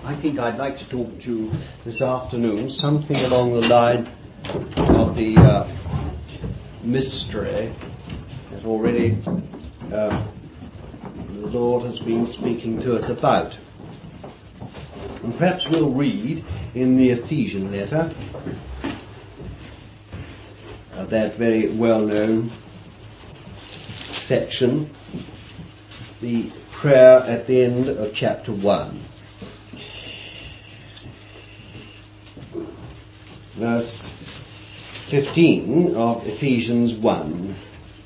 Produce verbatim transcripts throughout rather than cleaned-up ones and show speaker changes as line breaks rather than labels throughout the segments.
I think I'd like to talk to you this afternoon something along the line of the uh, mystery that already uh, the Lord has been speaking to us about. And perhaps we'll read in the Ephesian letter, uh, that very well-known section, the prayer at the end of chapter one. Verse fifteen of Ephesians one.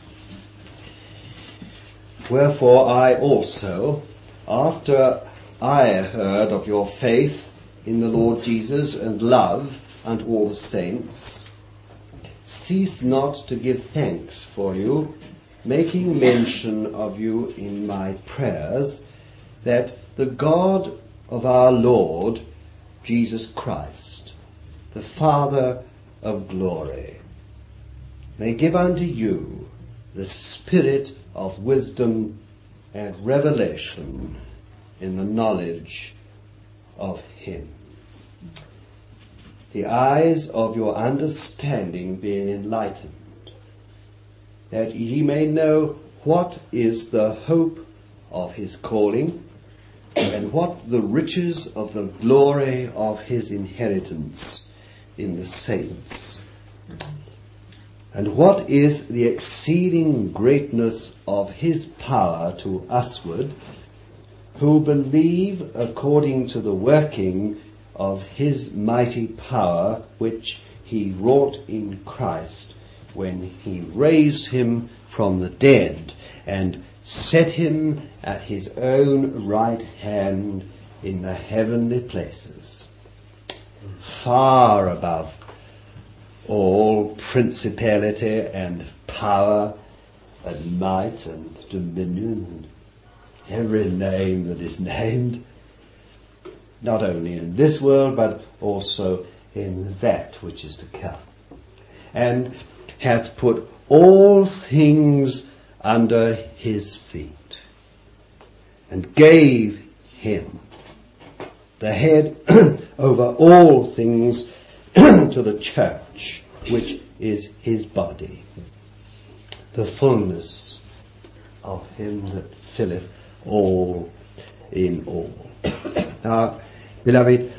Wherefore I also, after I heard of your faith in the Lord Jesus and love unto all the saints, cease not to give thanks for you, making mention of you in my prayers, that the God of our Lord Jesus Christ, the Father of glory, may give unto you the spirit of wisdom and revelation in the knowledge of him, the eyes of your understanding being enlightened, that ye may know what is the hope of his calling, and what the riches of the glory of his inheritance in the saints, and what is the exceeding greatness of his power to usward, who believe according to the working of his mighty power, which he wrought in Christ, when he raised him from the dead, and set him at his own right hand in the heavenly places, far above all principality and power and might and dominion, every name that is named, not only in this world but also in that which is to come, and hath put all things under his feet, and gave him the head over all things to the church, which is his body, the fullness of him that filleth all in all. Now, beloved,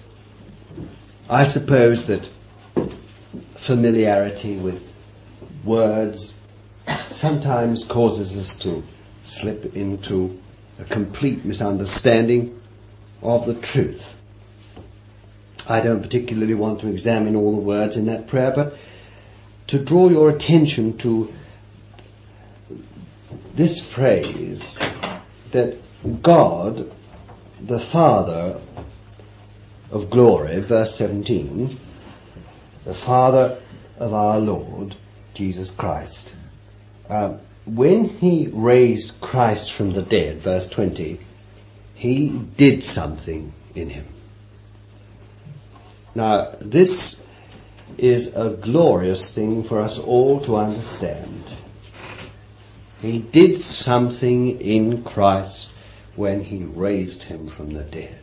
I suppose that familiarity with words sometimes causes us to slip into a complete misunderstanding of the truth. I don't particularly want to examine all the words in that prayer, but to draw your attention to this phrase, that God, the Father of glory, verse seventeen, the Father of our Lord Jesus Christ. Uh, when he raised Christ from the dead, verse twenty, he did something in him. Now, this is a glorious thing for us all to understand. He did something in Christ when he raised him from the dead.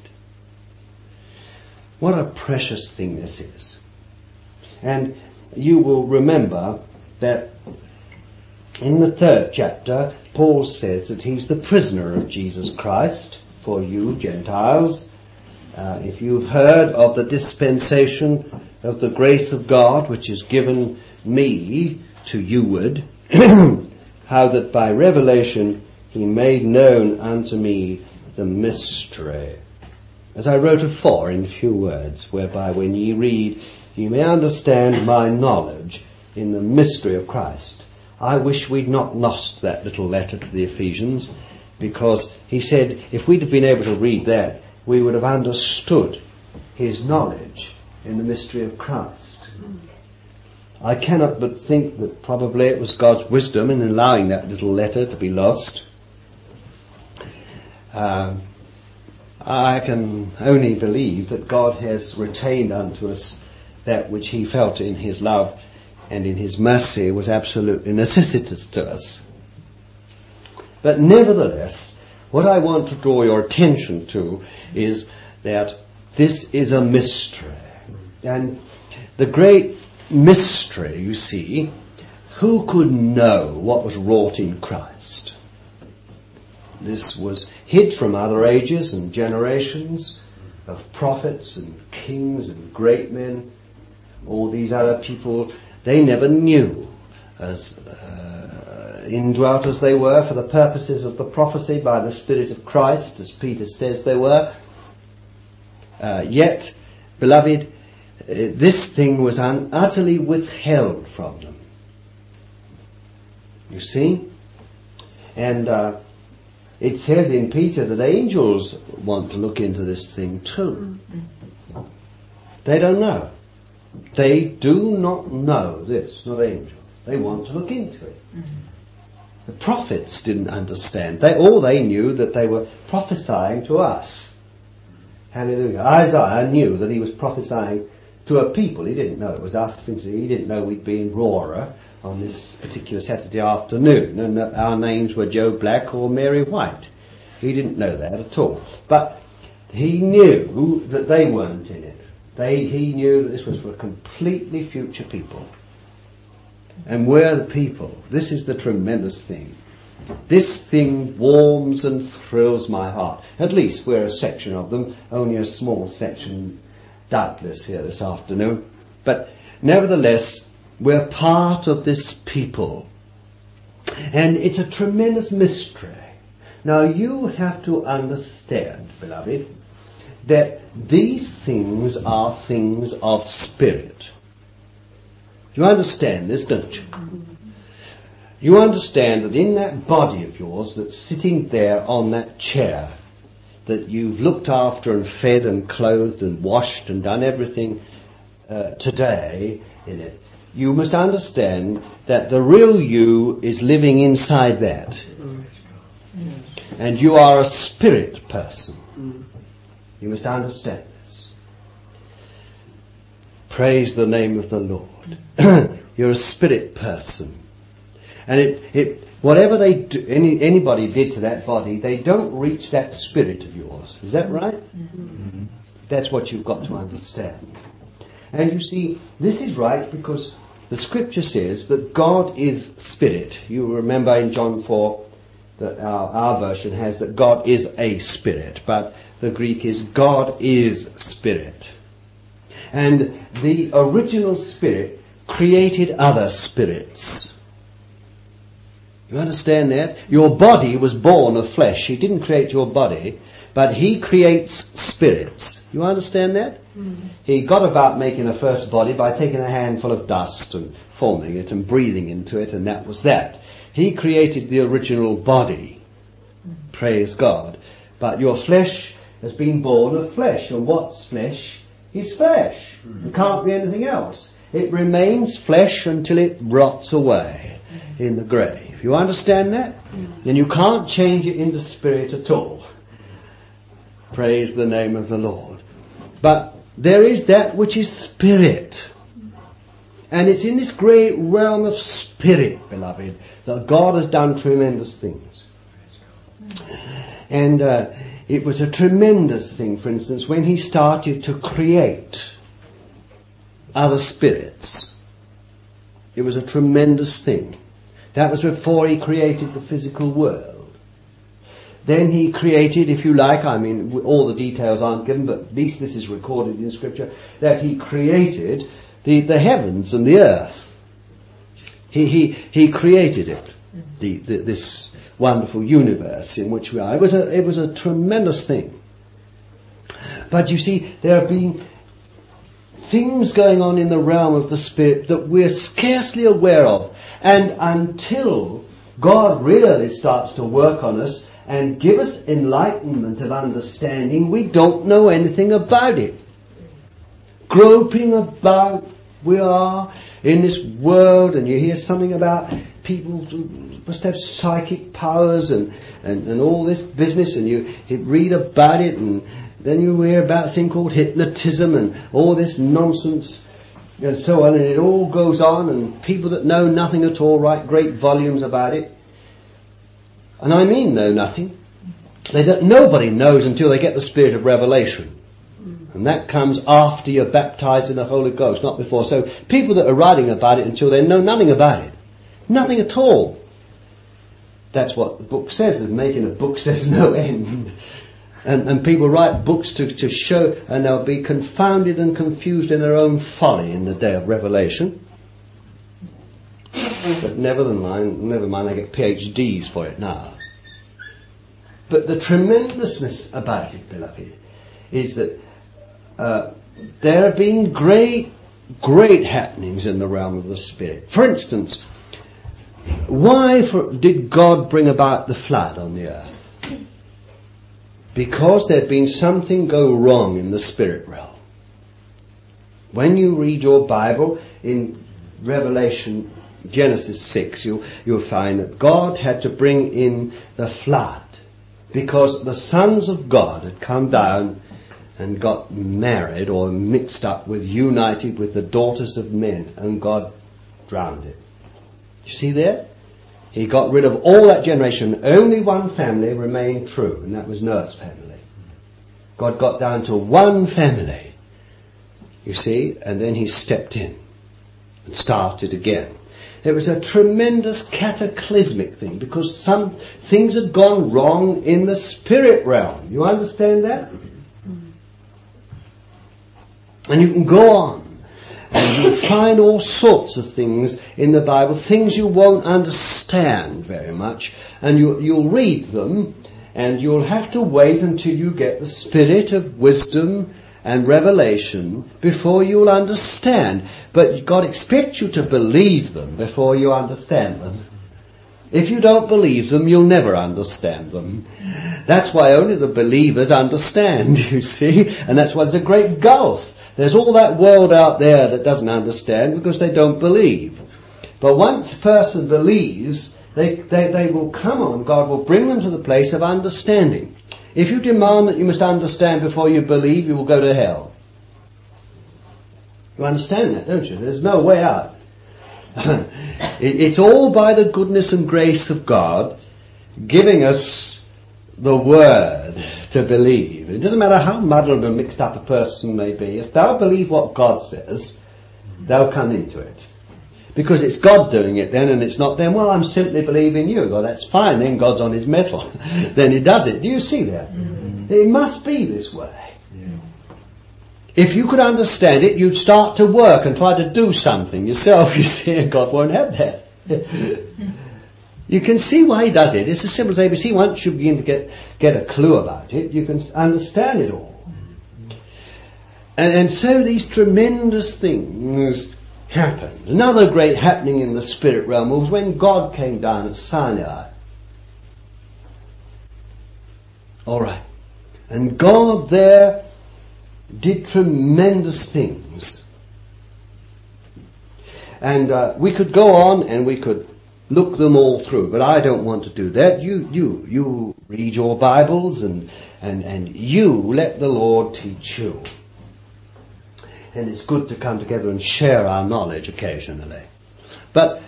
What a precious thing this is. And you will remember that in the third chapter, Paul says that he's the prisoner of Jesus Christ for you Gentiles. Uh, if you've heard of the dispensation of the grace of God, which is given me to youward, how that by revelation he made known unto me the mystery, as I wrote afore in few words, whereby when ye read, you may understand my knowledge in the mystery of Christ. I wish we'd not lost that little letter to the Ephesians, because he said if we'd have been able to read that, we would have understood his knowledge in the mystery of Christ. I cannot but think that probably it was God's wisdom in allowing that little letter to be lost. Uh, I can only believe that God has retained unto us that which he felt in his love and in his mercy was absolutely necessitous to us. But nevertheless, what I want to draw your attention to is that this is a mystery. And the great mystery, you see, who could know what was wrought in Christ? This was hid from other ages and generations of prophets and kings and great men. All these other people, they never knew, as uh, indwelt as they were for the purposes of the prophecy by the Spirit of Christ, as Peter says they were. Uh, yet, beloved, uh, this thing was un- utterly withheld from them. You see? And uh, it says in Peter that angels want to look into this thing too. They don't know. They do not know this, not angels. They want to look into it. Mm-hmm. The prophets didn't understand. They all they knew that they were prophesying to us. Hallelujah. Isaiah knew that he was prophesying to a people. He didn't know it was us. He didn't know we'd be in Roara on this particular Saturday afternoon, and that our names were Joe Black or Mary White. He didn't know that at all. But he knew that they weren't in it. They, he knew that this was for a completely future people. And we're the people. This is the tremendous thing. This thing warms and thrills my heart. At least we're a section of them, only a small section, doubtless, here this afternoon. But nevertheless, we're part of this people. And it's a tremendous mystery. Now you have to understand, beloved, that these things are things of spirit. You understand this, don't you? You understand that in that body of yours that's sitting there on that chair, that you've looked after and fed and clothed and washed and done everything uh, today in it, you must understand that the real you is living inside that. And you are a spirit person. You must understand this. Praise the name of the Lord. You're a spirit person. And it, it, whatever they do, any, anybody did to that body, they don't reach that spirit of yours. Is that right? Mm-hmm. That's what you've got to understand. And you see, this is right because the scripture says that God is spirit. You remember in John four that our, our version has that God is a spirit, but the Greek is God is spirit. And the original spirit created other spirits. You understand that? Your body was born of flesh. He didn't create your body, but he creates spirits. You understand that? Mm-hmm. He got about making a first body by taking a handful of dust and forming it and breathing into it, and that was that. He created the original body. Mm-hmm. Praise God. But your flesh has been born of flesh, and what's flesh is flesh. Mm-hmm. It can't be anything else. It remains flesh until it rots away mm-hmm. in the grave. You understand that? Mm-hmm. Then you can't change it into spirit at all. Praise the name of the Lord. But there is that which is spirit. And it's in this great realm of spirit, beloved, that God has done tremendous things. And uh, it was a tremendous thing, for instance, when he started to create other spirits. It was a tremendous thing. That was before he created the physical world. Then he created, if you like, I mean, all the details aren't given, but at least this is recorded in Scripture, that he created the, the heavens and the earth. He, he, he created it, the, the, this wonderful universe in which we are. It was a, it was a tremendous thing. But you see, there have been things going on in the realm of the Spirit that we're scarcely aware of. And until God really starts to work on us and give us enlightenment of understanding, we don't know anything about it. Groping about, we are in this world, and you hear something about people who must have psychic powers and, and, and all this business, and you, you read about it, and then you hear about a thing called hypnotism and all this nonsense and so on, and it all goes on, and people that know nothing at all write great volumes about it. And I mean know nothing. They don't, nobody knows until they get the spirit of revelation. And that comes after you're baptized in the Holy Ghost, not before. So people that are writing about it until then know nothing about it. Nothing at all. That's what the book says. And making a book says no end. And, and people write books to, to show, and they'll be confounded and confused in their own folly in the day of revelation. But never mind, never mind, they get P H Ds for it now. But the tremendousness about it, beloved, is that uh, there have been great, great happenings in the realm of the Spirit. For instance, why for, did God bring about the flood on the earth? Because there had been something go wrong in the spirit realm. When you read your Bible in Revelation, Genesis six, you, you'll find that God had to bring in the flood because the sons of God had come down and got married or mixed up with, united with the daughters of men, and God drowned it. You see there? He got rid of all that generation. Only one family remained true, and that was Noah's family. God got down to one family, you see, and then he stepped in and started again. It was a tremendous cataclysmic thing because some things had gone wrong in the spirit realm. You understand that? And you can go on and you'll find all sorts of things in the Bible, things you won't understand very much, and you, you'll read them and you'll have to wait until you get the spirit of wisdom and revelation before you'll understand. But God expects you to believe them before you understand them. If you don't believe them, you'll never understand them. That's why only the believers understand, you see, and that's why there's a great gulf. There's all that world out there that doesn't understand because they don't believe. But once a person believes, they, they, they will come on, God will bring them to the place of understanding. If you demand that you must understand before you believe, you will go to hell. You understand that, don't you? There's no way out. it, it's all by the goodness and grace of God giving us the word to believe. It doesn't matter how muddled and mixed up a person may be. If they'll believe what God says, they'll come into it. Because it's God doing it then, and it's not them. Well, I'm simply believing you. Well, that's fine. Then God's on his metal. Then he does it. Do you see that? Mm-hmm. It must be this way. Yeah. If you could understand it, you'd start to work and try to do something yourself, you see, and God won't have that. You can see why he does it. It's as simple as A B C. Once you begin to get, get a clue about it, you can understand it all. And, and so these tremendous things happened. Another great happening in the spirit realm was when God came down at Sinai. Alright. And God there did tremendous things. And uh, we could go on and we could look them all through, but I don't want to do that. You you you read your Bibles and and, and you let the Lord teach you. And it's good to come together and share our knowledge occasionally. But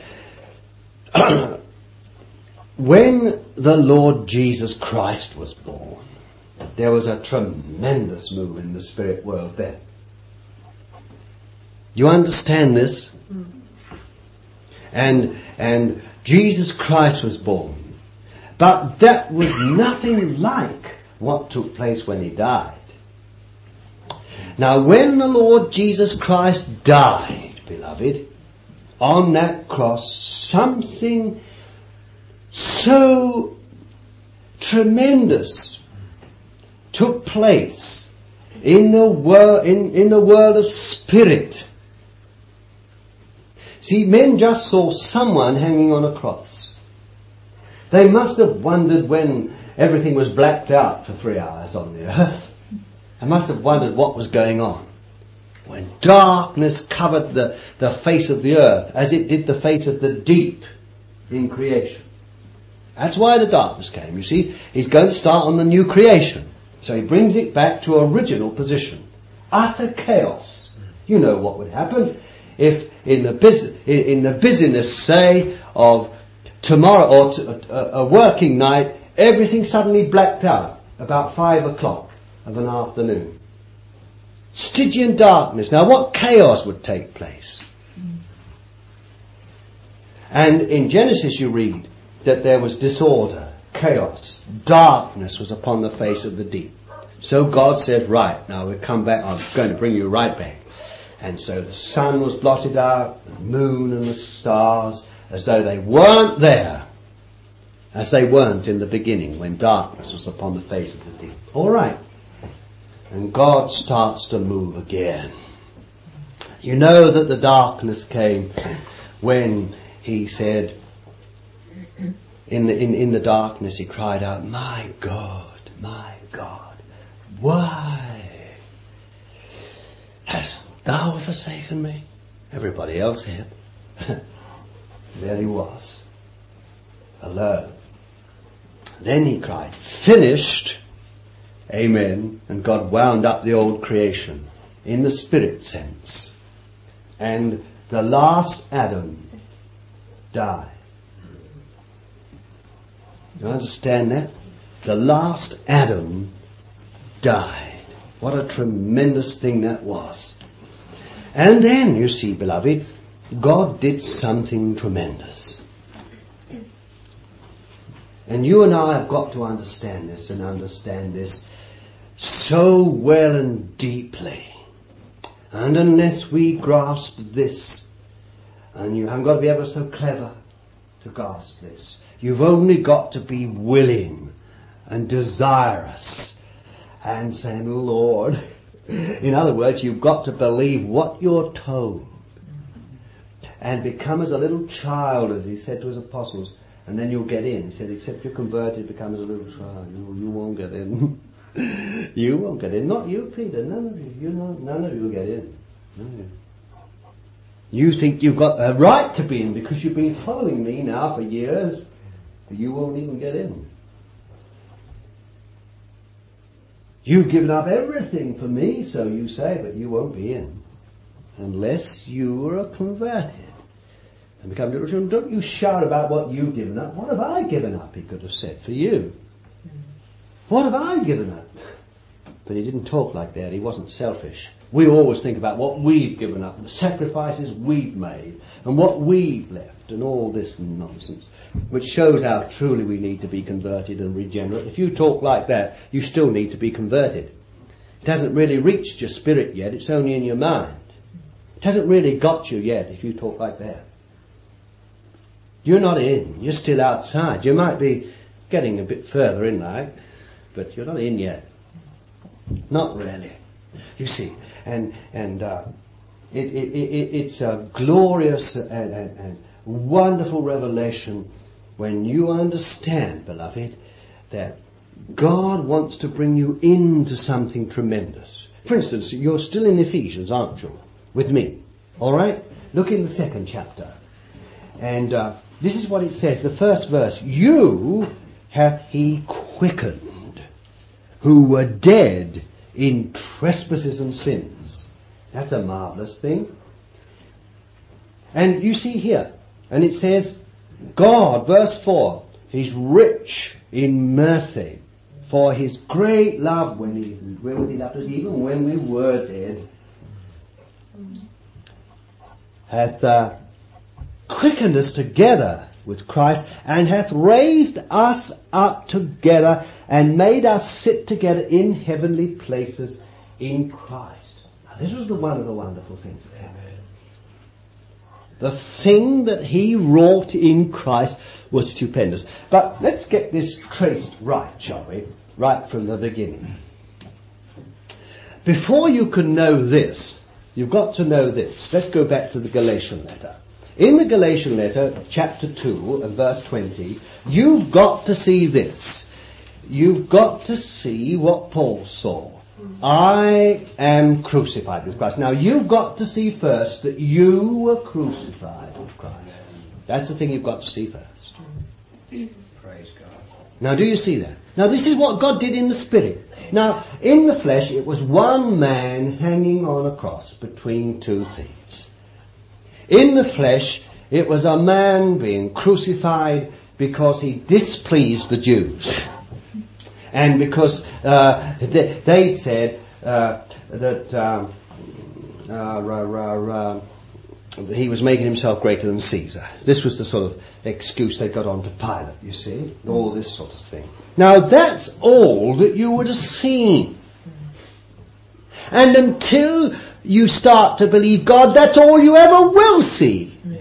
when the Lord Jesus Christ was born, there was a tremendous move in the spirit world then. You understand this? And and Jesus Christ was born. But that was nothing like what took place when he died. Now when the Lord Jesus Christ died, beloved, on that cross, something so tremendous took place in the world, in, in the world of spirit. See, men just saw someone hanging on a cross. They must have wondered when everything was blacked out for three hours on the earth. I must have wondered what was going on. When darkness covered the, the face of the earth, as it did the face of the deep in creation. That's why the darkness came. You see, he's going to start on the new creation. So he brings it back to original position. Utter chaos. You know what would happen if in the, bus- in the busyness, say, of tomorrow or t- a, a working night, everything suddenly blacked out about five o'clock of an afternoon. Stygian darkness. Now what chaos would take place? And in Genesis you read that there was disorder, chaos, darkness was upon the face of the deep. So God says, right, now we'll come back, I'm going to bring you right back. And so the sun was blotted out, the moon and the stars, as though they weren't there, as they weren't in the beginning when darkness was upon the face of the deep. All right. And God starts to move again. You know that the darkness came when he said, in the, in, in the darkness he cried out, my God, my God, why hast thou forsaken me? Everybody else had. There he was, alone. Then he cried, finished. Amen. And God wound up the old creation in the spirit sense. And the last Adam died. You understand that? The last Adam died. What a tremendous thing that was. And then, you see, beloved, God did something tremendous. And you and I have got to understand this and understand this so well and deeply. And unless we grasp this, and you haven't got to be ever so clever to grasp this, you've only got to be willing and desirous and saying, Lord, in other words, you've got to believe what you're told and become as a little child, as he said to his apostles, and then you'll get in. He said, except you're converted, become as a little child. You, you won't get in. You won't get in. Not you, Peter. None of you. You know, none of you will get in. None of you. You think you've got a right to be in because you've been following me now for years, but you won't even get in. You've given up everything for me, so you say, but you won't be in unless you are converted and become little children. Don't you shout about what you've given up. What have I given up, he could have said, for you? What have I given up? But he didn't talk like that. He wasn't selfish. We always think about what we've given up, the sacrifices we've made, and what we've left, and all this nonsense, which shows how truly we need to be converted and regenerate. If you talk like that, you still need to be converted. It hasn't really reached your spirit yet. It's only in your mind. It hasn't really got you yet if you talk like that. You're not in. You're still outside. You might be getting a bit further in, like, but you're not in yet. Not really. You see, and and uh, it, it, it, it's a glorious and, and, and wonderful revelation when you understand, beloved, that God wants to bring you into something tremendous. For instance, you're still in Ephesians, aren't you? With me. All right? Look in the second chapter. And uh, this is what it says, the first verse. You hath he quickened, who were dead in trespasses and sins. That's a marvelous thing. And you see here, and it says, God, verse four, he's rich in mercy for his great love when he, when he loved us, even when we were dead, hath uh, quickened us together with Christ, and hath raised us up together and made us sit together in heavenly places in Christ. Now this was the one of the wonderful things that happened. The thing that he wrought in Christ was stupendous. But let's get this traced right, shall we? Right from the beginning. Before you can know this, you've got to know this. Let's go back to the Galatian letter. In the Galatian letter, chapter two and verse twenty, you've got to see this. You've got to see what Paul saw. I am crucified with Christ. Now you've got to see first that you were crucified with Christ. That's the thing you've got to see first.
Praise God.
Now do you see that? Now this is what God did in the Spirit. Now in the flesh it was one man hanging on a cross between two thieves. In the flesh, it was a man being crucified because he displeased the Jews. And because uh, they, they'd said, uh, that um, uh, uh, uh, he was making himself greater than Caesar. This was the sort of excuse they got on to Pilate, you see, all this sort of thing. Now that's all that you would have seen. And until you start to believe God, that's all you ever will see.
Yes.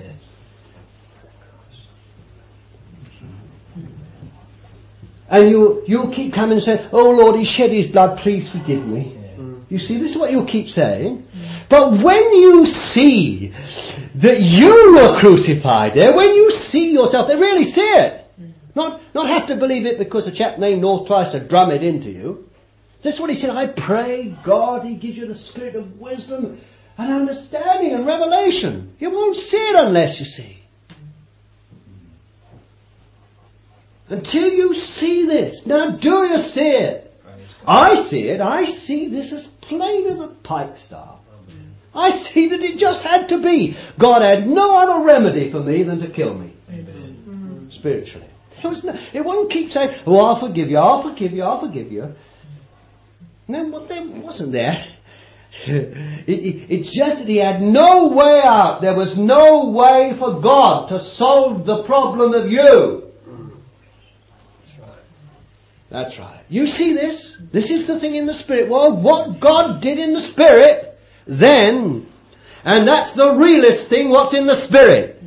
And you, you'll keep coming and saying, oh Lord, he shed his blood, please forgive me. You see, this is what you'll keep saying. But when you see that you were crucified there, when you see yourself, they really see it. Not, not have to believe it because a chap named North tries to drum it into you. This is what he said, I pray God he gives you the spirit of wisdom and understanding and revelation. You won't see it unless you see. Until you see this. Now do you see it? I see it. I see this as plain as a pikestaff. I see that it just had to be. God had no other remedy for me than to kill me. Amen. Spiritually. There was no, it won't keep saying, oh, I'll forgive you, I'll forgive you, I'll forgive you. No, well, there wasn't there. It, it, it's just that he had no way out. There was no way for God to solve the problem of you. That's right. You see this? This is the thing in the spirit world. What God did in the spirit, then, and that's the realest thing, what's in the spirit.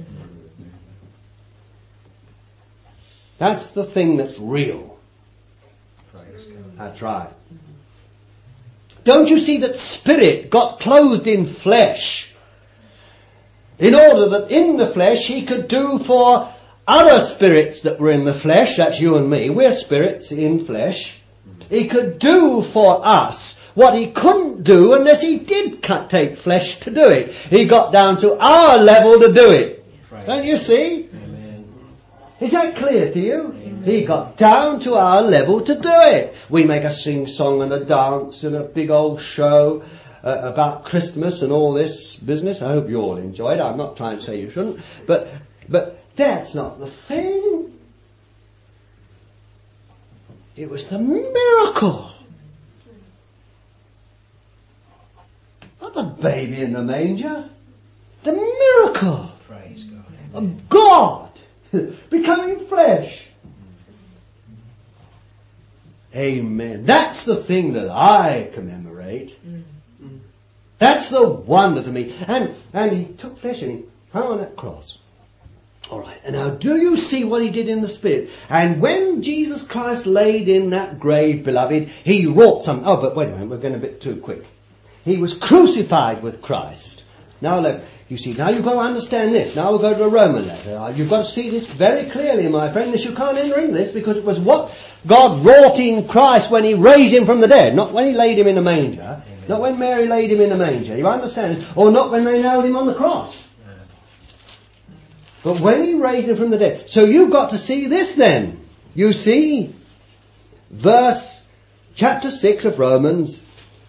That's the thing that's real. That's right. Don't you see that spirit got clothed in flesh in order that in the flesh he could do for other spirits that were in the flesh, that's you and me, we're spirits in flesh. He could do for us what he couldn't do unless he did cut, take flesh to do it. He got down to our level to do it. Right. Don't you see? Amen. Is that clear to you? Amen. He got down to our level to do it. We make a sing-song and a dance and a big old show uh, about Christmas and all this business. I hope you all enjoy it. I'm not trying to say you shouldn't. But, but, that's not the thing. It was the miracle. Not the baby in the manger. The miracle.
Praise God.
Of God becoming flesh. Amen. That's the thing that I commemorate. That's the wonder to me. And, and he took flesh and he hung on that cross. All right, and now do you see what he did in the spirit? And when Jesus Christ laid in that grave, beloved, he wrought something. Oh, but wait a minute, we're going a bit too quick. He was crucified with Christ. Now look, you see, now you've got to understand this. Now we'll go to a Roman letter. You've got to see this very clearly, my friend. This you can't enter into this because it was what God wrought in Christ when he raised him from the dead. Not when he laid him in the manger. Amen. Not when Mary laid him in the manger. You understand this? Or not when they nailed him on the cross. But when he raised him from the dead. So you've got to see this then. You see, verse, chapter six of Romans.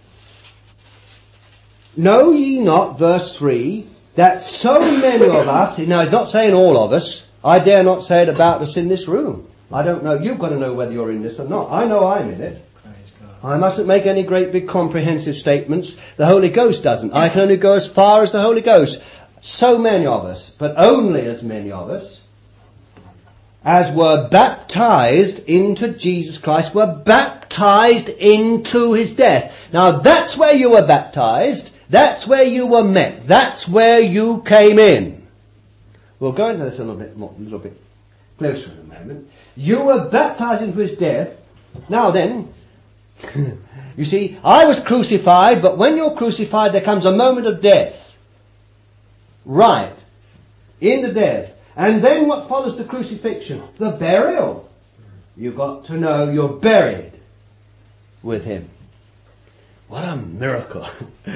Know ye not, verse three, that so many of us, now he's not saying all of us, I dare not say it about us in this room. I don't know, you've got to know whether you're in this or not. I know I'm in it. I mustn't make any great big comprehensive statements. The Holy Ghost doesn't. I can only go as far as the Holy Ghost. So many of us, but only as many of us, as were baptized into Jesus Christ, were baptized into his death. Now that's where you were baptized. That's where you were met. That's where you came in. We'll go into this a little bit more, a little bit closer in a moment. You were baptized into his death. Now then, you see, I was crucified, but when you're crucified there comes a moment of death. Right. In the death. And then what follows the crucifixion? The burial. You've got to know you're buried with him. What a miracle.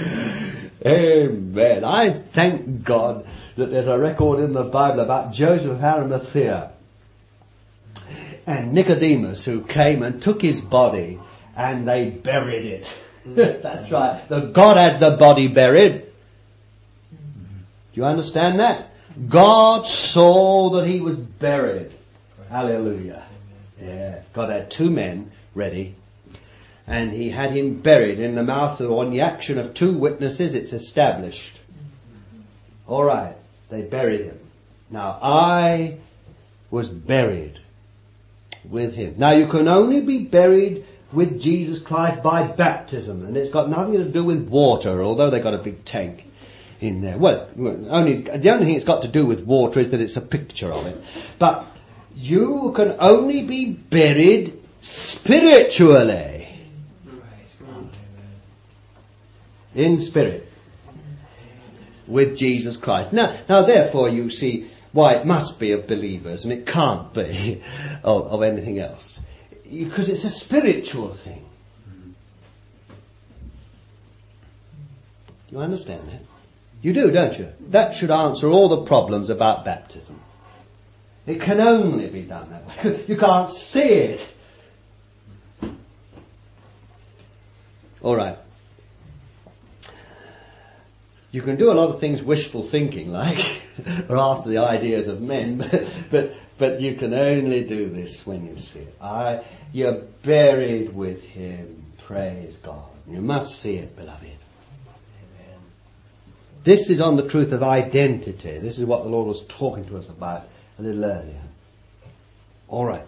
Amen. I thank God that there's a record in the Bible about Joseph of Arimathea and Nicodemus who came and took his body and they buried it. That's right. The God had the body buried. Do you understand that? God saw that he was buried. Hallelujah. Yeah. God had two men ready. and he had him buried. In the mouth of, on the action of two witnesses, it's established. All right, they buried him. Now, I was buried with him. Now, you can only be buried with Jesus Christ by baptism, and it's got nothing to do with water, although they got a big tank in there. Well, it's only, the only thing it's got to do with water is that it's a picture of it. But you can only be buried spiritually. In spirit. With Jesus Christ. Now, now therefore you see why it must be of believers and it can't be of, of anything else. Because it's a spiritual thing. You understand that? You do, don't you? That should answer all the problems about baptism. It can only be done that way. You can't see it. All right. You can do a lot of things wishful thinking, like, or after the ideas of men, but, but but you can only do this when you see it. I, you're buried with him. Praise God. You must see it, beloved. Amen. This is on the truth of identity. This is what the Lord was talking to us about a little earlier. All right.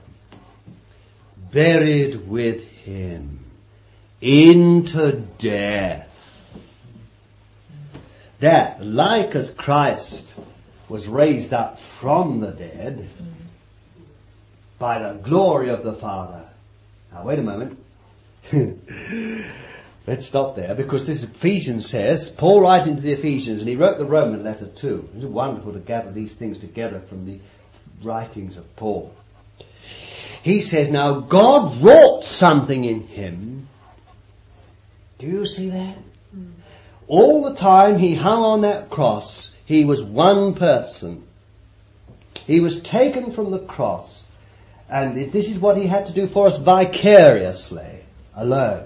Buried with him into death. That, like as Christ was raised up from the dead by the glory of the Father. Now wait a moment. Let's stop there, because this Ephesians says, Paul writing to the Ephesians, and he wrote the Roman letter too. It's wonderful to gather these things together from the writings of Paul. He says, now God wrought something in him. Do you see that? Mm. All the time he hung on that cross, he was one person. He was taken from the cross, and this is what he had to do for us vicariously, alone.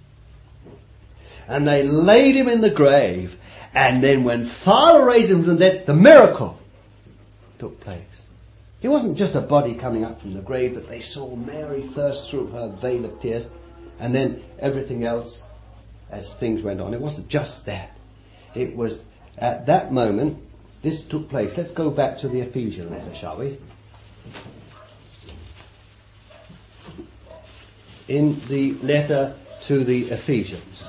And they laid him in the grave, and then when Father raised him from the dead, the miracle took place. It wasn't just a body coming up from the grave, but they saw Mary first through her veil of tears, and then everything else as things went on. It wasn't just that. It was at that moment this took place. Let's go back to the Ephesian letter, shall we? In the letter to the Ephesians.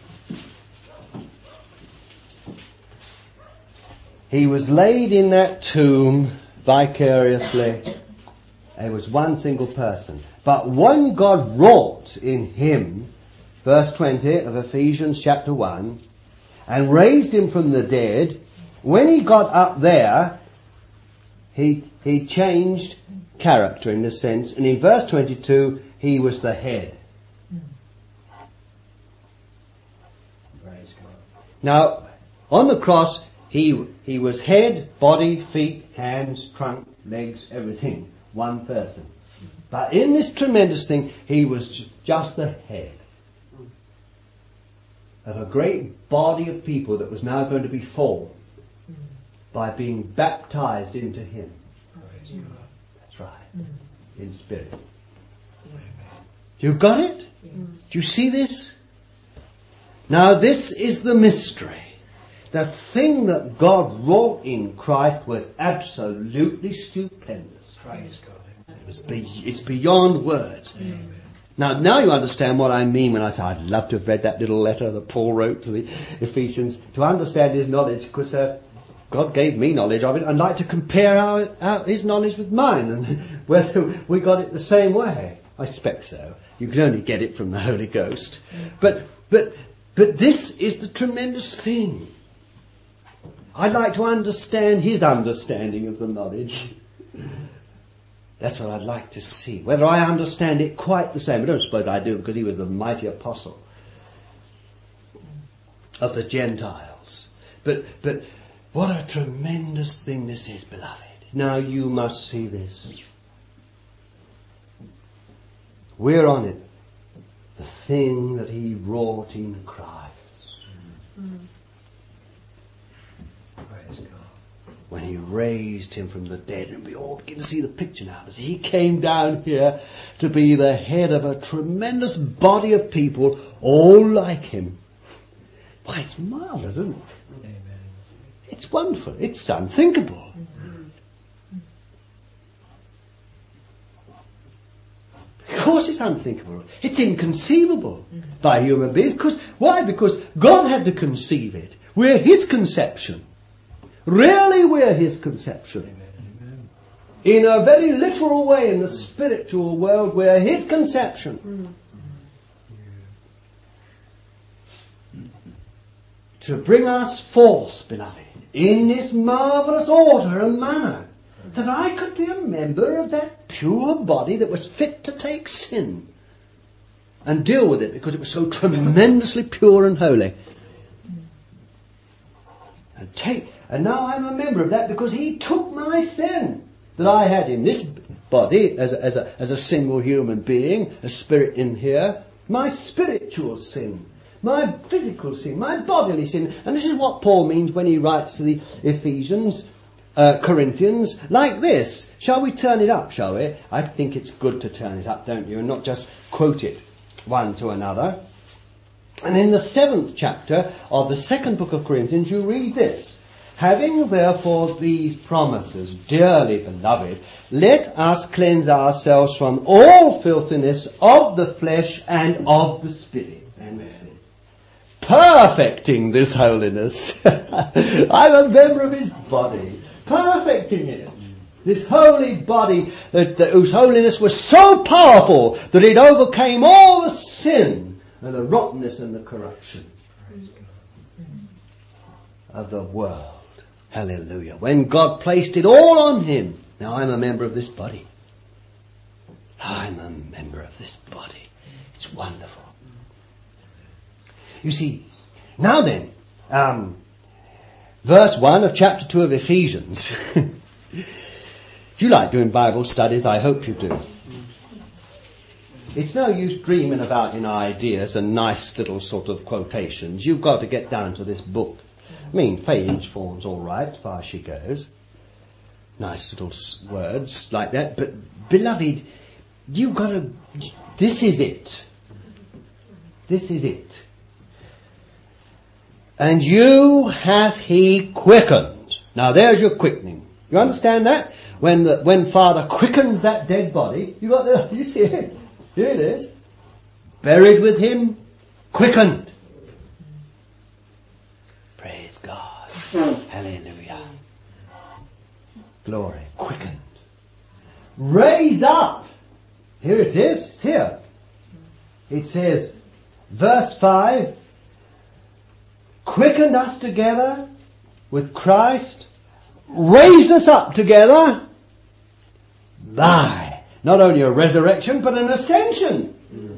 He was laid in that tomb vicariously. It was one single person. But when God wrought in him, verse twenty of Ephesians chapter one, and raised him from the dead, when he got up there, he he changed character in a sense, and in verse twenty-two, he was the head.
Praise God.
Now, on the cross, he he was head, body, feet, hands, trunk, legs, everything. One person. But in this tremendous thing, he was j- just the head of a great body of people that was now going to be formed by being baptized into him. That's right. In spirit. You got it? Do you see this? Now this is the mystery. The thing that God wrought in Christ was absolutely stupendous.
Praise God.
It was be- it's beyond words. Amen. Now, now you understand what I mean when I say I'd love to have read that little letter that Paul wrote to the Ephesians to understand his knowledge, because uh, God gave me knowledge of it. I'd like to compare our, our, his knowledge with mine and whether we got it the same way. I suspect so. You can only get it from the Holy Ghost. But, but, but this is the tremendous thing. I'd like to understand his understanding of the knowledge. That's what I'd like to see. Whether I understand it quite the same. I don't suppose I do, because he was the mighty apostle of the Gentiles. But, but what a tremendous thing this is, beloved. Now you must see this. We're on it. The thing that he wrought in Christ.
Praise God.
when he raised him from the dead. And we all begin to see the picture now. As he came down here to be the head of a tremendous body of people, all like him. Why, it's marvelous, isn't it?
Amen.
It's wonderful. It's unthinkable. Of course it's unthinkable. It's inconceivable by human beings. Because, why? Because God had to conceive it. We're His conception. Really, we're His conception.
Amen.
In a very literal way, in the spiritual world, we're His conception. To bring us forth, beloved, in this marvellous order and manner, that I could be a member of that pure body that was fit to take sin and deal with it because it was so tremendously pure and holy. And take, and now I'm a member of that because He took my sin that I had in this body as a, as a, as a single human being, a spirit in here, my spiritual sin, my physical sin, my bodily sin. And this is what Paul means when he writes to the Ephesians, uh, Corinthians, like this. Shall we turn it up, shall we? I think it's good to turn it up, don't you? And not just quote it one to another. And in the seventh chapter of the second book of Corinthians, you read this. Having therefore these promises, dearly beloved, let us cleanse ourselves from all filthiness of the flesh and of the spirit. And the spirit. Perfecting this holiness. I'm a member of His body. Perfecting it. This holy body that, that, whose holiness was so powerful that it overcame all the sin and the rottenness and the corruption of the world. Hallelujah. When God placed it all on Him. Now I'm a member of this body. I'm a member of this body. It's wonderful. You see, now then, um, verse one of chapter two of Ephesians. If you like doing Bible studies, I hope you do. It's no use dreaming about in ideas and nice little sort of quotations. You've got to get down to this book. I mean, Phage form's all right as far as she goes. Nice little words like that. But, beloved, you've got to... This is it. This is it. And you hath He quickened. Now there's your quickening. You understand that? When the, when Father quickens that dead body, you got the, you see it. Here it is. Buried with Him, quickened. Praise God. Hallelujah. Glory. Quickened. Raised up. Here it is. It's here. It says, verse five, quickened us together with Christ, raised us up together by not only a resurrection but an ascension.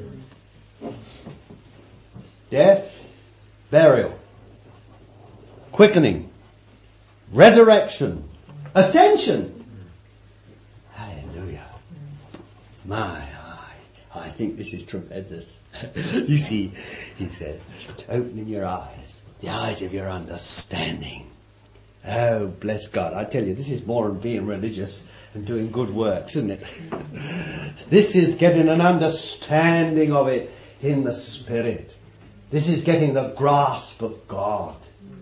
Death, burial, quickening, resurrection, ascension. Hallelujah. My, I, I think this is tremendous. You see, he says, opening your eyes, the eyes of your understanding. Oh, bless God. I tell you, this is more than being religious and doing good works, isn't it? This is getting an understanding of it in the Spirit. This is getting the grasp of God.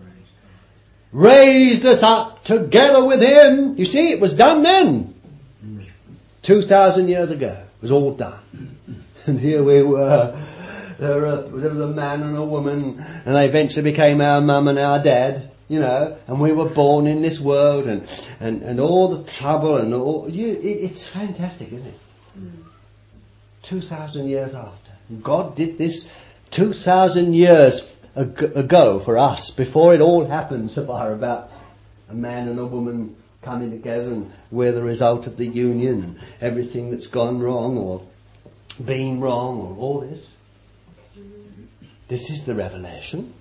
Raised us up together with Him. You see, it was done then. Two thousand years ago. It was all done. And here we were. There was a man and a woman, and they eventually became our mum and our dad. You know, and we were born in this world, and, and, and all the trouble and all. You, it, it's fantastic, isn't it? Mm. Two thousand years after, God did this two thousand years ago for us, before it all happened so far about a man and a woman coming together, and we're the result of the union, and everything that's gone wrong or been wrong or all this. This is the revelation.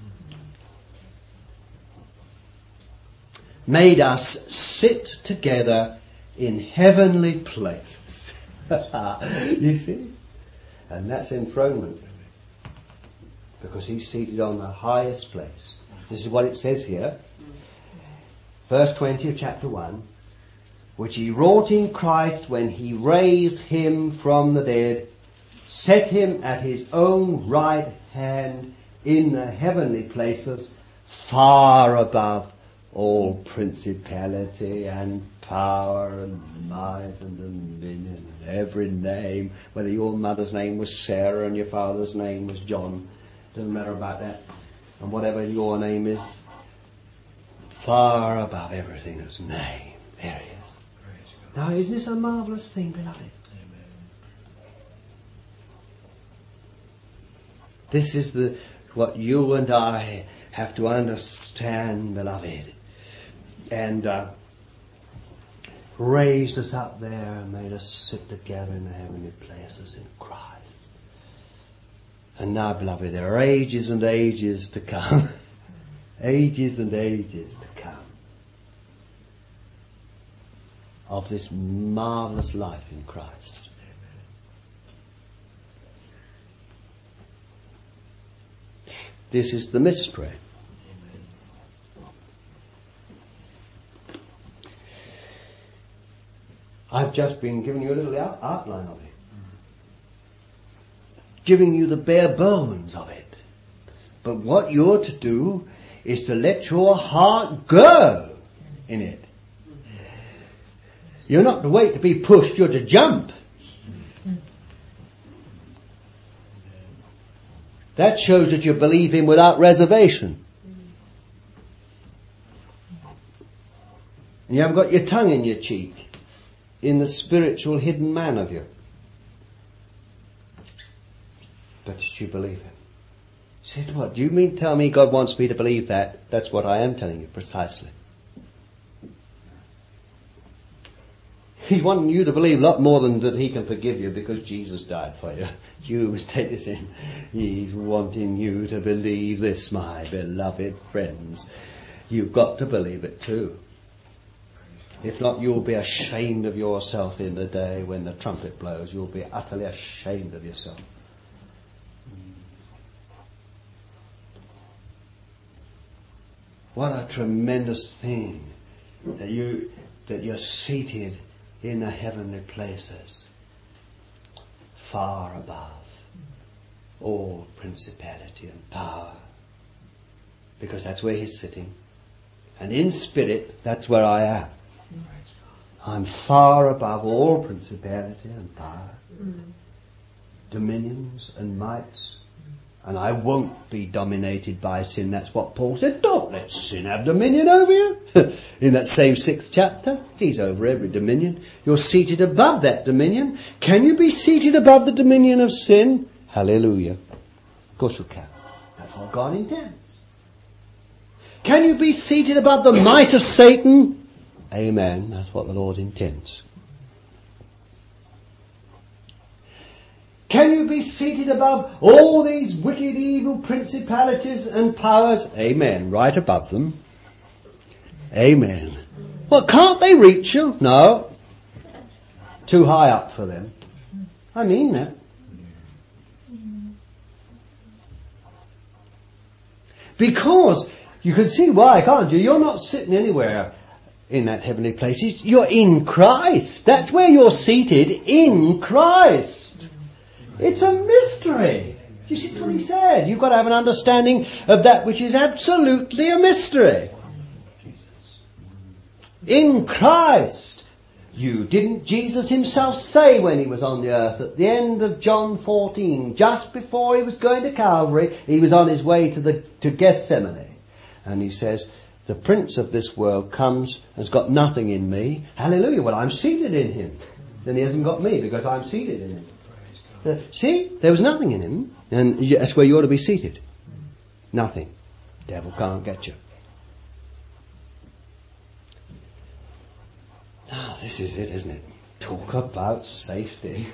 Made us sit together in heavenly places. You see? And that's enthronement. Because He's seated on the highest place. This is what it says here. verse twenty of chapter one, which he wrought in Christ when he raised him from the dead, set him at his own right hand in the heavenly places, far above all principality and power and might and dominion and every name, whether your mother's name was Sarah and your father's name was John, doesn't matter about that, and whatever your name is, far above everything that's name. There he is. Now, isn't this a marvellous thing, beloved? Amen. This is the what you and I have to understand, beloved. And uh, raised us up there and made us sit together in the heavenly places in Christ. And now, beloved, there are ages and ages to come. Ages and ages to come of this marvellous life in Christ. This is the mystery. I've just been giving you a little out- outline of it. Giving you the bare bones of it. But what you're to do is to let your heart go in it. You're not to wait to be pushed, you're to jump. That shows that you believe him without reservation. And you haven't got your tongue in your cheek, in the spiritual hidden man of you. But did you believe him? He said, what, do you mean tell me God wants me to believe that? That's what I am telling you, precisely. He's wanting you to believe a lot more than that he can forgive you because Jesus died for you. You mistake this in. He's wanting you to believe this, my beloved friends. You've got to believe it too. If not, you'll be ashamed of yourself in the day when the trumpet blows. You'll be utterly ashamed of yourself. What a tremendous thing that you that you're seated in the heavenly places, far above all principality and power, because that's where he's sitting, and in spirit that's where I am. I'm far above all principality and power, dominions and mights. And I won't be dominated by sin. That's what Paul said. Don't let sin have dominion over you. In that same sixth chapter, he's over every dominion. You're seated above that dominion. Can you be seated above the dominion of sin? Hallelujah. Of course you can. That's what God intends. Can you be seated above the might of Satan? Amen. That's what the Lord intends. Can you be seated above all these wicked, evil principalities and powers? Amen. Right above them. Amen. Well, can't they reach you? No. Too high up for them. I mean that. Because you can see why, can't you? You're not sitting anywhere in that heavenly place. You're in Christ. That's where you're seated, in Christ. It's a mystery. You see, that's what he said. You've got to have an understanding of that which is absolutely a mystery. In Christ. You didn't Jesus himself say when he was on the earth at the end of John fourteen, just before he was going to Calvary, he was on his way to the to Gethsemane. And he says, the prince of this world comes and has got nothing in me. Hallelujah. Well, I'm seated in him. Then he hasn't got me because I'm seated in him. Uh, see, there was nothing in him, and that's where you ought to be seated. Nothing. Devil can't get you. Now, this is it, isn't it? Talk about safety.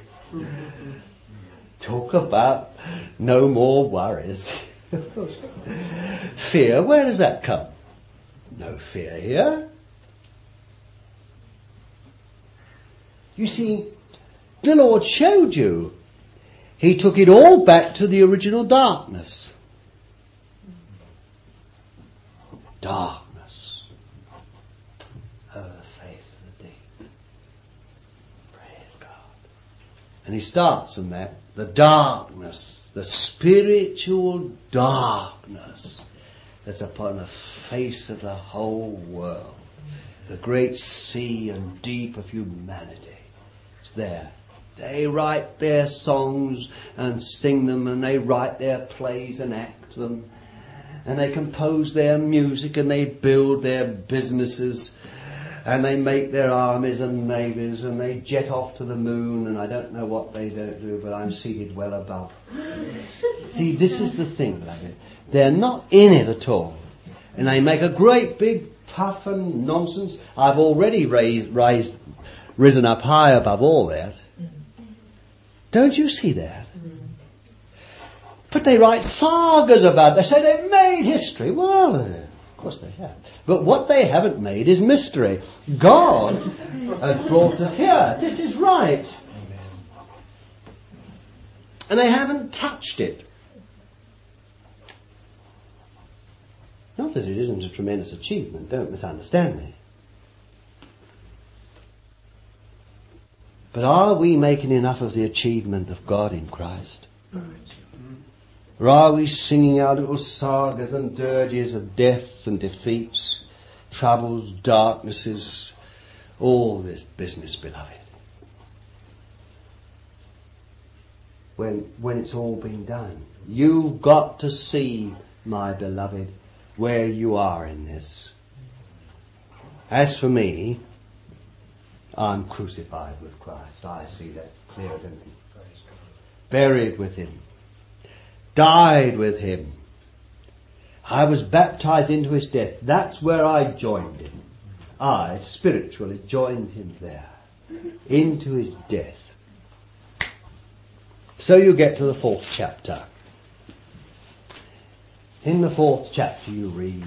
Talk about no more worries. Fear, where does that come? No fear here. You see, the Lord showed you. He took it all back to the original darkness. Darkness. And he starts from that. The darkness, the spiritual darkness that's upon the face of the whole world. The great sea and deep of humanity. It's there. They write their songs and sing them, and they write their plays and act them. And they compose their music, and they build their businesses, and they make their armies and navies, and they jet off to the moon, and I don't know what they don't do, but I'm seated well above. See, this is the thing, beloved. They're not in it at all. And they make a great big puff and nonsense. I've already raised, raised, risen up high above all that. Don't you see that? But they write sagas about it. They say they've made history. Well, of course they have. But what they haven't made is mystery. God has brought us here. This is right. And they haven't touched it. Not that it isn't a tremendous achievement. Don't misunderstand me. But are we making enough of the achievement of God in Christ? Or are we singing our little sagas and dirges of deaths and defeats, troubles, darknesses, all this business, beloved? When, when it's all been done. You've got to see, my beloved, where you are in this. As for me, I'm crucified with Christ. I see that clear as anything. Buried with him. Died with him. I was baptized into his death. That's where I joined him. I spiritually joined him there. Into his death. So you get to the fourth chapter. In the fourth chapter you read,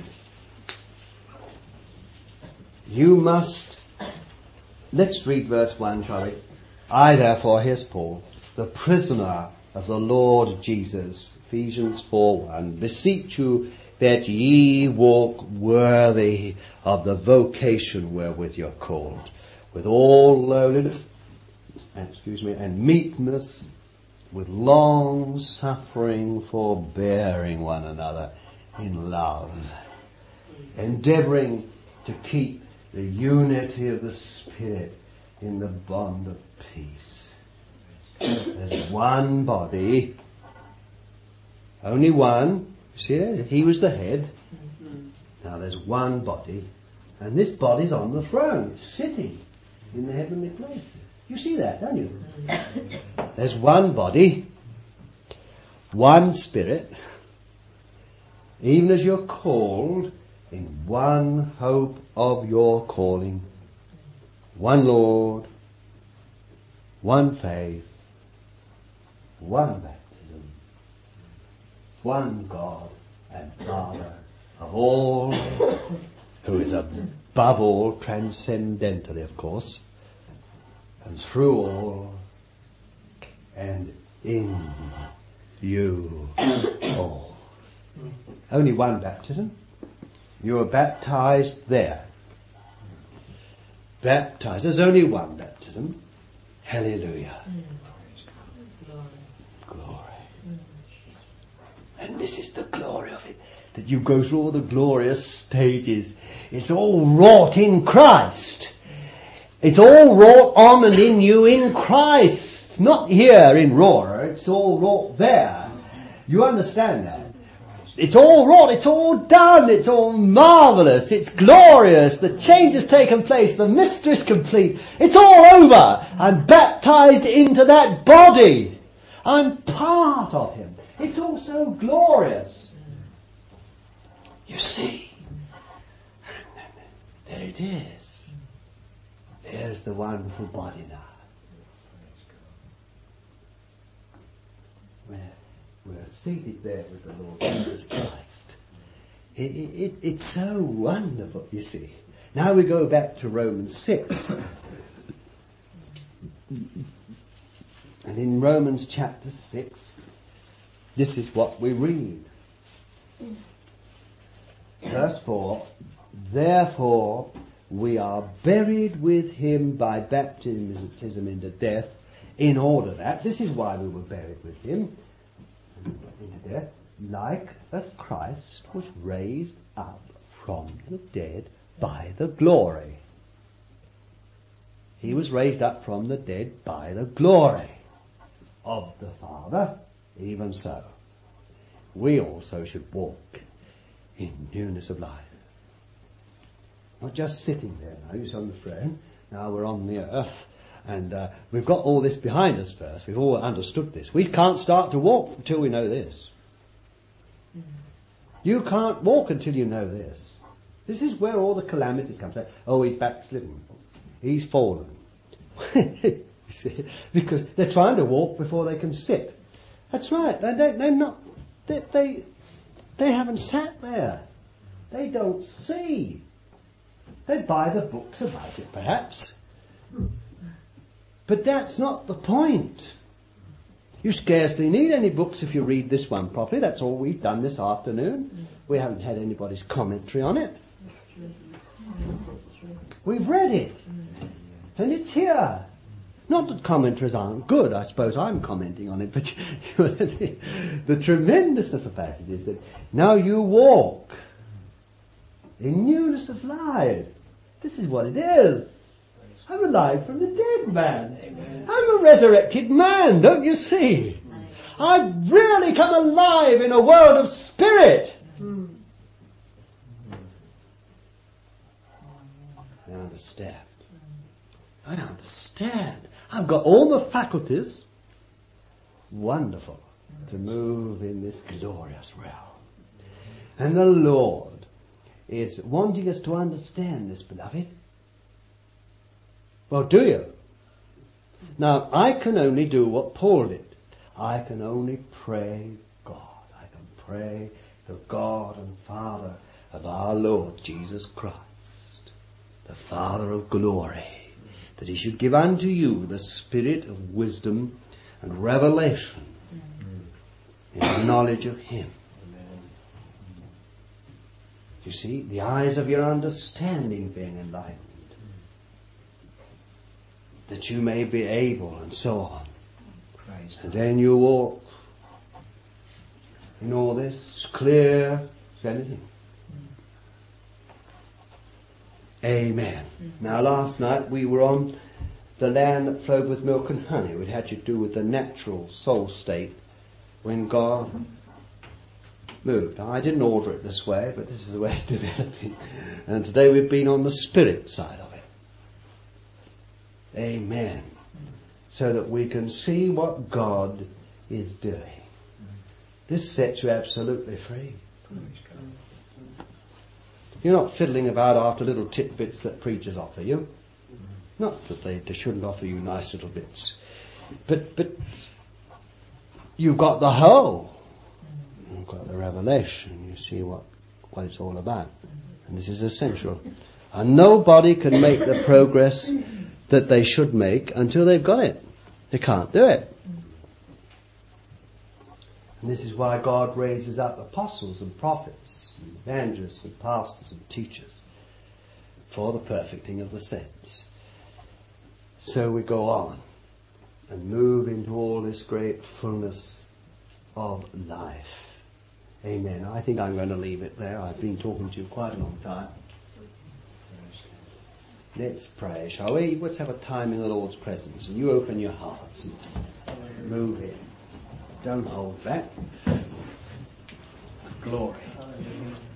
you must, let's read verse one, shall we? I therefore, here's Paul, the prisoner of the Lord Jesus, Ephesians four one, beseech you that ye walk worthy of the vocation wherewith you're called, with all lowliness, excuse me, and meekness, with long suffering, forbearing one another in love, endeavouring to keep the unity of the Spirit in the bond of peace. There's one body, only one. See it? He was the head. Now there's one body, and this body's on the throne. It's sitting in the heavenly places. You see that, don't you? There's one body, one Spirit, even as you're called in one hope of your calling, one Lord, one faith, one baptism, one God and Father of all, who is above all, transcendentally of course, and through all, and in you all. Only one baptism. You were baptized there. Baptized. There's only one baptism. Hallelujah. Glory. And this is the glory of it. That you go through all the glorious stages. It's all wrought in Christ. It's all wrought on and in you in Christ. Not here in Roar. It's all wrought there. You understand that? It's all wrought. It's all done. It's all marvellous. It's glorious. The change has taken place. The mystery is complete. It's all over. I'm baptized into that body. I'm part of him. It's all so glorious. You see? There it is. There's the wonderful body now. We're, we're seated there with the Lord Jesus Christ. It, it, it's so wonderful, you see. Now we go back to Romans six. And in Romans chapter six, this is what we read. Verse four, therefore we are buried with him by baptism into death, in order that, this is why we were buried with him, in death, like as Christ was raised up from the dead by the glory. He was raised up from the dead by the glory of the Father. Even so, we also should walk in newness of life. Not just sitting there now, you on the throne. Now we're on the earth, and uh, we've got all this behind us first. We've all understood this. We can't start to walk until we know this. You can't walk until you know this. This is where all the calamities come from. Oh, he's backslidden. He's fallen. Because they're trying to walk before they can sit. That's right. They, they, they're not. They, they, they haven't sat there. They don't see. They buy the books about it, perhaps. But that's not the point. You scarcely need any books if you read this one properly. That's all we've done this afternoon. We haven't had anybody's commentary on it. We've read it. And it's here. Not that commentaries aren't good. I suppose I'm commenting on it. But the, the tremendousness about it is that now you walk in newness of life. This is what it is. I'm alive from the dead, man. Amen. I'm a resurrected man, don't you see? I've really come alive in a world of spirit. Mm. I understand. I understand. I've got all the faculties. Wonderful to move in this glorious realm. And the Lord is wanting us to understand this, beloved. Well, do you? Now, I can only do what Paul did. I can only pray God. I can pray the God and Father of our Lord Jesus Christ, the Father of glory, that he should give unto you the spirit of wisdom and revelation in the knowledge of him. You see, the eyes of your understanding being enlightened, that you may be able, and so on. Christ. And then you walk in all this. It's clear as anything. Amen. Mm-hmm. Now, last night we were on the land that flowed with milk and honey. It had to do with the natural soul state when God moved. Now, I didn't order it this way, but this is the way it's developing. And today we've been on the spirit side of it. Amen. So that we can see what God is doing. This sets you absolutely free. You're not fiddling about after little tidbits that preachers offer you. Not that they, they shouldn't offer you nice little bits. But, but you've got the whole. You've got the revelation. You see what, what it's all about. And this is essential. And nobody can make the progress that they should make until they've got it. They can't do it. And this is why God raises up apostles and prophets, and evangelists and pastors and teachers for the perfecting of the saints. So we go on and move into all this great fullness of life. Amen. I think I'm going to leave it there. I've been talking to you quite a long time. Let's pray, shall we? Let's have a time in the Lord's presence. And you open your hearts and move in. Don't hold back. Glory.